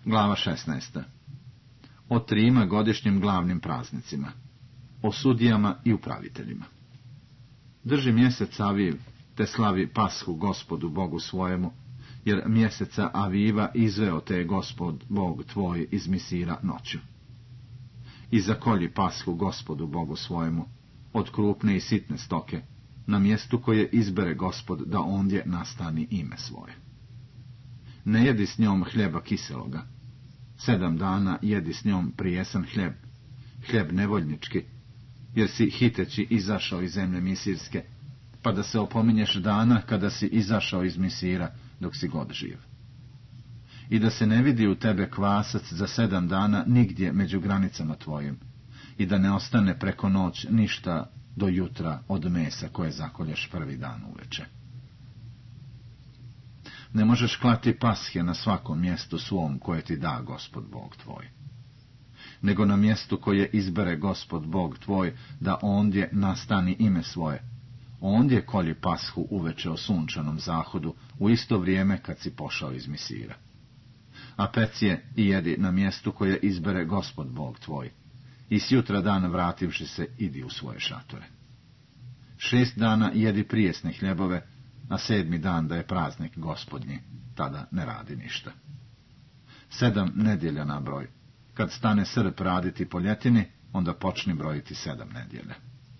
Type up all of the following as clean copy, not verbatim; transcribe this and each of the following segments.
Glava 16. O trima godišnjim glavnim praznicima. O sudijama i upraviteljima. Drži mjesec Aviv, te slavi Pashu Gospodu Bogu svojemu, jer mjeseca Aviva izveo te Gospod Bog tvoj iz Misira noću. I zakolji Pashu Gospodu Bogu svojemu, od krupne i sitne stoke, na mjestu koje izbere Gospod da ondje nastani ime svoje. Ne jedi s njom hljeba kiseloga. 7 dana jedi s njom prijesan hljeb nevoljnički, jer si hiteći izašao iz zemlje Misirske, pa da se opominješ dana kada si izašao iz Misira, dok si god živ. I da se ne vidi u tebe kvasac za 7 dana nigdje među granicama tvojim, i da ne ostane preko noć ništa do jutra od mesa koje zakolješ prvi dan uveče. Ne možeš klati pashe na svakom mjestu svom koje ti da Gospod Bog tvoj, nego na mjestu koje izbere Gospod Bog tvoj da ondje nastani ime svoje. Ondje kolji pashu uveče o sunčanom zahodu, u isto vrijeme kad si pošao iz Misira. A pec je i jedi na mjestu koje izbere Gospod Bog tvoj, i sjutra dan vrativši se idi u svoje šatore. 6 dana jedi prijesne hljebove, a 7. dan da je praznik Gospodnji, tada ne radi ništa. 7 nedjelja na broj. Kad stane srp raditi po ljetini, onda počni brojiti 7 nedjelja.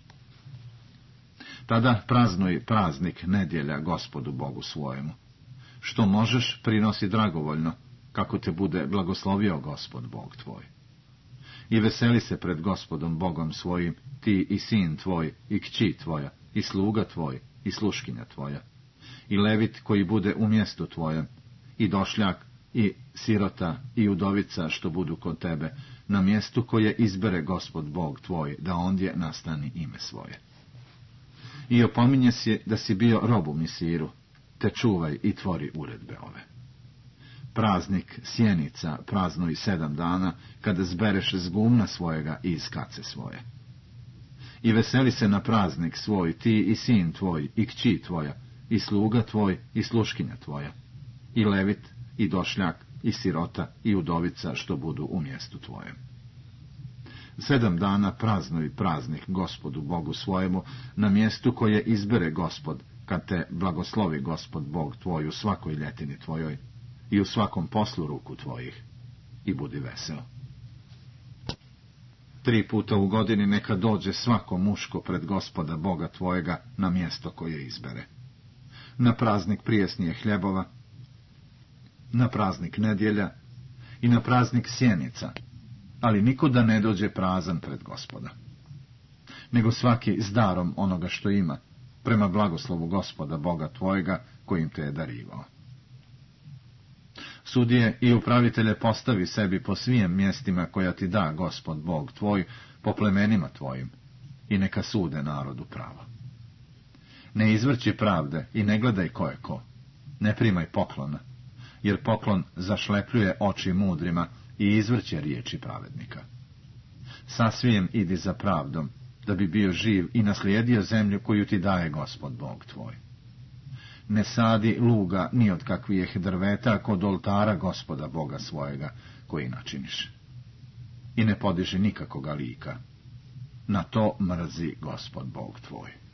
Tada praznuj praznik nedjelja Gospodu Bogu svojemu. Što možeš, prinosi dragovoljno, kako te bude blagoslovio Gospod Bog tvoj. I veseli se pred Gospodom Bogom svojim, ti i sin tvoj, i kći tvoja, i sluga tvoj, i sluškinja tvoja, i levit koji bude u mjestu tvojem, i došljak, i sirota, i udovica što budu kod tebe, na mjestu koje izbere Gospod Bog tvoj, da ondje nastani ime svoje. I opominje si da si bio rob u Misiru, te čuvaj i tvori uredbe ove. Praznik sjenica praznuj 7 dana, kada zbereš z gumna svojega i iz kace svoje. I veseli se na praznik svoj, ti i sin tvoj, i kći tvoja, i sluga tvoj, i sluškinja tvoja, i levit, i došljak, i sirota, i udovica što budu u mjestu tvojem. 7 dana praznuj praznik Gospodu Bogu svojemu, na mjestu koje izbere Gospod, kad te blagoslovi Gospod Bog tvoj u svakoj ljetini tvojoj, i u svakom poslu ruku tvojih, i budi vesel. 3 puta u godini neka dođe svako muško pred Gospoda Boga tvojega na mjesto koje izbere. Na praznik prijesnije hljebova, na praznik nedjelja i na praznik sjenica, ali niko da ne dođe prazan pred Gospoda, nego svaki s darom onoga što ima, prema blagoslovu Gospoda Boga tvojega kojim te je darivao. Sudije i upravitelje postavi sebi po svim mjestima koja ti da Gospod Bog tvoj, po plemenima tvojim, i neka sude narodu pravo. Ne izvrći pravde i ne gledaj ko je ko, ne primaj poklona, jer poklon zašlepljuje oči mudrima i izvrće riječi pravednika. Sasvijem idi za pravdom, da bi bio živ i naslijedio zemlju koju ti daje Gospod Bog tvoj. Ne sadi luga ni od kakvih drveta kod oltara Gospoda Boga svojega, koji načiniš. I ne podiži nikakoga lika. Na to mrzi Gospod Bog tvoj.